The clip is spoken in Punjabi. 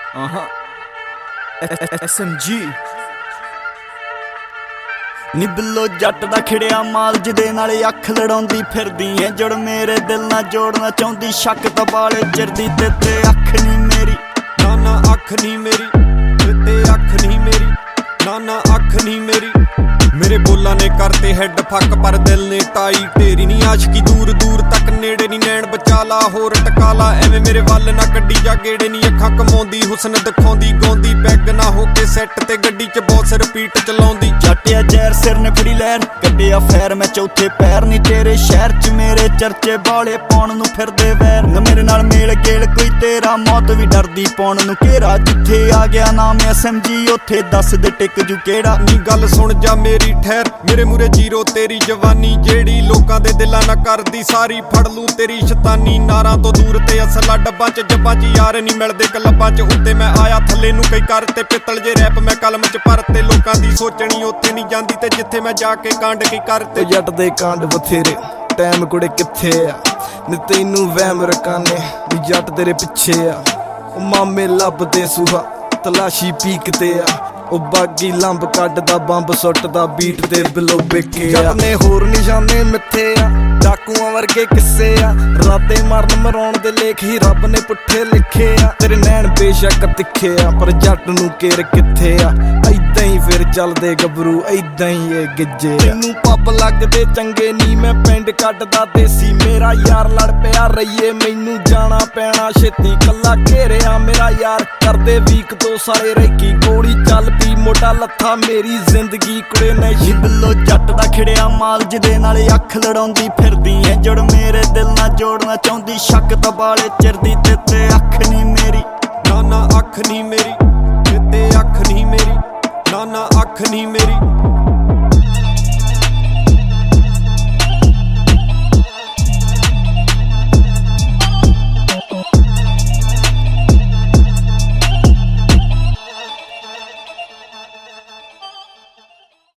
SMG ਨੀ ਬਿੱਲੋ ਜੱਟ ਦਾ ਖਿੜਿਆ ਮਾਲ ਜਿਹਦੇ ਨਾਲ ਅੱਖ ਲੜਾਉਂਦੀ ਫਿਰਦੀ ਏ ਜੁੜ ਮੇਰੇ ਦਿਲ ਨਾਲ ਜੋੜਨਾ ਚਾਹੁੰਦੀ ਸ਼ੱਕ ਤਾਂ ਬਾਲੇ ਚਿਰਦੀ ਤੇ ਅੱਖ ਨੀ ਮੇਰੀ ਨਾ ਅੱਖ ਨੀ ਮੇਰੀ ਤੇ ਅੱਖ ਨੀ ਮੇਰੀ ਨਾ ਅੱਖ ਨੀ ਮੇਰੀ ਮੇਰੇ ਬੋਲਾਂ ਨੇ ਕਰਤੇ ਹੈਡ ਫੱਕ ਪਰ ਦਿਲ ਨੇ ਟਾਈ ਢੇਰੀ ਨੀ ਆਸ਼ਕੀ ਦੂਰ ਦੂਰ ਤੱਕ ਨੇੜੇ ਨੀ ਨੈਣ ਬਚਾ ਲਾ ਹੋਰ ਟਕਾ ਲਾ ਐਵੇਂ ਮੇਰੇ ਵੱਲ ਨਾ ਕੱਢੀ ਜਾ ਗੇੜੇ ਨੀ ਅੱਖਾਂ ਕਮਾਉਂਦੀ ਹੁਸਨ ਦਿਖਾਉਂਦੀ ਗਾਉਂਦੀ ਪੈਗ ਨਾ ਹੋ ਕੇ ਸੈੱਟ ਤੇ ਗੱਡੀ ਚ ਬੌਸ ਰਿਪੀਟ ਚਲਾਉਂਦੀ ਜੱਟਿਆ ਜ਼ਹਿਰ ਸਿਰ ਨੇ ਫੜੀ ਲਹਿਰ ਕੱਢਿਆ ਫੈਰ ਮੈਂ ਚੌਥੇ ਪੈਰ ਨੀ ਤੇਰੇ ਸ਼ਹਿਰ ਚ ਮੇਰੇ ਚਰਚੇ ਬਾਲੇ ਪਾਉਣ ਨੂੰ ਫਿਰਦੇ ਵੈਰ ਨਾ ਮੇਰੇ ਨਾਲ ਮੇਲ ਗੇਲ ਕੋਈ ਤੇਰਾ ਮੌਤ ਵੀ ਡਰਦੀ ਪਾਉਣ ਨੂੰ ਘੇਰਾ ਜਿੱਥੇ ਆ ਗਿਆ ਨਾਮ SMG ਉੱਥੇ ਦੱਸ ਦੇ ਟਿਕ ਜੂ ਕਿਹੜਾ ਨੀ ਗੱਲ ਸੁਣ ਜਾ ਮੇਰੀ ਠਹਿਰ ਮੇਰੇ ਮੂਰੇ ਜੀਰੋ ਤੇਰੀ ਜਵਾਨੀ ਜਿਹੜੀ ਲੋਕਾਂ ਦੇ ਦਿਲਾਂ ਨਾ ਕਰਦੀ ਸਾਰੀ ਫੜ ਲੂ ਤੇਰੀ ਸ਼ੈਤਾਨੀ ਨਾਰਾਂ ਤੋਂ ਦੂਰ ਤੇ ਅਸਲਾ ਡੱਬਾਂ ਚ ਜੱਬਾਂ ਚ ਯਾਰ ਨਹੀਂ ਮਿਲਦੇ ਕਲੱਬਾਂ ਚ ਉੱਤੇ ਮੈਂ ਆਇਆ ਥੱਲੇ ਨੂੰ ਕਈ ਕਰ ਤੇ ਪਿੱਤਲ ਜੇ ਰੈਪ ਮੈਂ ਕਲਮ ਚ ਭਰ ਤੇ ਲੋਕਾਂ ਦੀ ਸੋਚਣੀ ਉੱਥੇ ਨਹੀਂ ਜਾਂਦੀ ਤੇ ਜਿੱਥੇ ਮੈਂ ਜਾ ਕੇ ਕਾਂਡ ਕੀ ਕਰ ਤੇ ਜੱਟ ਦੇ ਕਾਂਡ ਬਥੇਰੇ ਟਾਈਮ ਕੁੜੇ ਕਿੱਥੇ ਆ ਨੀ ਤੈਨੂੰ ਵਹਿਮ ਰਕਾਨੇ ਨੀ ਜੱਟ ਤੇਰੇ ਪਿੱਛੇ ਆ ਉਹ ਮਾਮੇ ਲੱਭਦੇ ਸੂਹਾ ਤਲਾਸ਼ੀ ਪੀਕ ਤੇ ਆ ਉਹ ਬਾਗੀ ਲੰਬ ਕੱਢਦਾ ਬੰਬ ਸੁੱਟਦਾ ਬੀਟ ਤੇ ਬਿੱਲੋ ਬੇਕੇ ਆ ਜੱਟ ਨੇ ਹੋਰ ਨਿਸ਼ਾਨੇ ਮਿੱਥੇ ਆ ਡਾਕੂਆਂ ਵਰਗੇ ਕਿੱਸੇ ਆ ਰਾਤੇ ਮਰਨ ਮਰਾਉਣ ਦੇ ਲੇਖ ਹੀ ਰੱਬ ਨੇ ਪੁੱਠੇ ਲਿਖੇ ਆ ਤੇਰੇ ਨੈਣ ਬੇਸ਼ੱਕ ਤਿੱਖੇ ਆ ਪਰ ਜੱਟ ਨੂੰ ਕੇਰ ਕਿੱਥੇ ਆ ਏਦਾਂ ਹੀ ਫਿਰ ਚੱਲਦੇ ਗੱਭਰੂ ਏਦਾਂ ਹੀ ਇਹ ਗਿੱਜੇ ਤੈਨੂੰ ਪੱਬ ਲੱਗਦੇ ਚੰਗੇ ਨੀ ਮੈਂ ਪਿੰਡ ਕੱਢਦਾ ਦੇਸੀ ਮੇਰਾ ਯਾਰ ਲੜ ਪਿਆ ਰਹੀਏ ਮੈਨੂੰ ਜਾਣਾ ਪੈਣਾ ਛੇਤੀ ਕੱਲਾ ਘੇਰਿਆ ਮੇਰਾ ਯਾਰ ਕਰਦੇ ਵੀਕ ਤੋਂ ਸਾਰੇ ਰੈਕੀ ਗੋਲੀ ਚੱਲ ਪੀ ਮੋਟਾ ਲੱਥਾ ਮੇਰੀ ਜ਼ਿੰਦਗੀ ਕੁੜੇ ਨਹੀਂ ਬਿੱਲੋ ਜੱਟ ਦਾ ਖਿੜਿਆ ਮਾਲ ਜਿਹਦੇ ਨਾਲ ਅੱਖ ਲੜਾਉਂਦੀ ਫਿਰਦੀ ਏ ਜੁੜ ਮੇਰੇ ਦਿਲ ਨਾਲ ਜੋੜਨਾ ਚਾਹੁੰਦੀ ਸ਼ੱਕ ਤਾਂ ਬਾਲੇ ਚਿਰਦੀ ਤੇ ਅੱਖ ਨੀ ਮੇਰੀ ਨਾ ਅੱਖ ਨੀ ਮੇਰੀ ਤੇ ਅੱਖ ਨੀ ਮੇਰੀ ਨਾ ਅੱਖ ਨੀ ਮੇਰੀ